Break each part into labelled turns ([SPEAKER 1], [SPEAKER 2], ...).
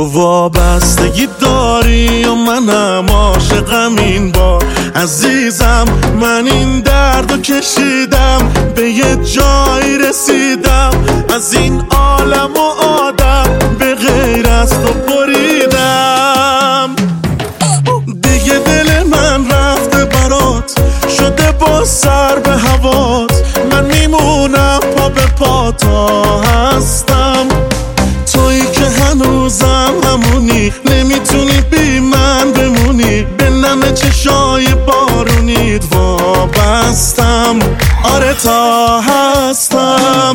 [SPEAKER 1] تو وابستگی داری و منم عاشقم این بار عزیزم. من این دردو کشیدم به یه جایی رسیدم، از این عالم و آدم به غیر از تو بریدم. دیگه دل من رفته برات، شده با سر به هوات. من میمونم پا به پا تا هستم، تویی که هنوزم همونی، نمیتونی بی من بمونی. به نم چشای بارونیت وابستم، آره تا هستم.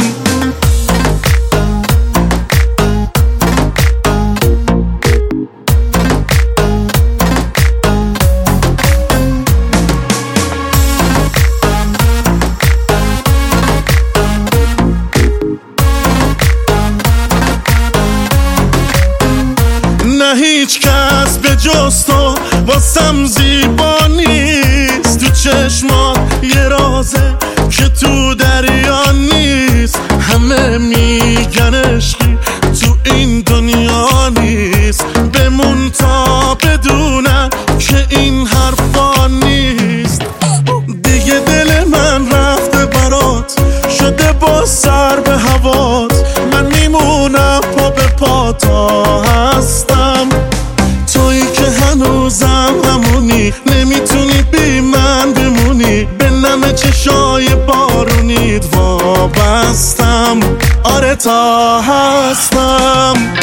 [SPEAKER 1] نه هیچ کس به جز تو واسم زیبا نیست، تو چشمات یه رازه که تو دریا نیست. همه میگن عشقی تو این دنیا نیست، بمون تا بدونن که این حرفا نیست. دیگه دل من رفته برات، شده با سر به هوات. من میمونم پا به پا تا هستم، تویی که هنوزم همونی، نمیتونی بی من بمونی. به نم چشای بارونیت وابستم، آره تا هستم.